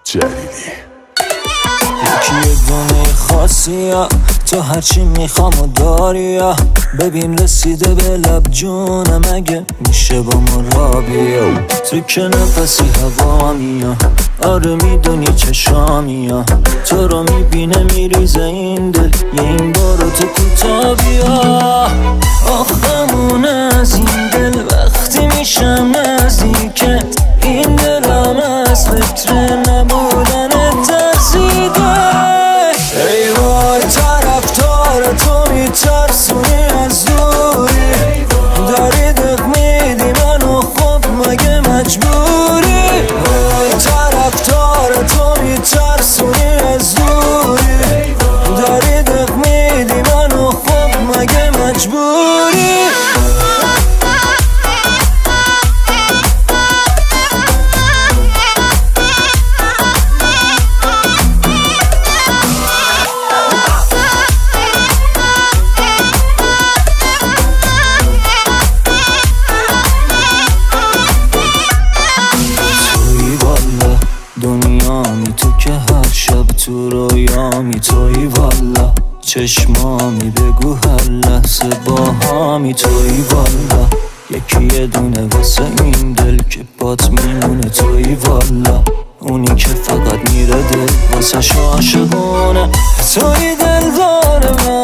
جدیدی یکی دونه خاصی ها، تو هرچی میخوام و داری ها. ببین رسیده به لب جونم، اگه میشه با ما را بیا. تو که نفسی هوا میا، آره میدونی چشامی ها. تو رو میبینه میریزه این دل، یه این بارو تو کوتا بیا. آخمون از این دل وقتی میشم نزدیکت، این دلم از فکر نبودن ترسیده. ای وای طرفدار تو میترسونی از دوری، داری دق میدی منو، خب مگه مجبوری؟ وای طرفدار تو میترسونی از دوری، داری دق میدی منو، خب مگه مجبوری؟ دنیامی تو که هر شب تو رویامی، توی والا چشمامی، بگو هر لحظه با هامی. توی والا یکی یه دونه واسه این دل که بات میمونه. توی والا اونی که فقط میره دل واسه عاشقونه. توی دلدار من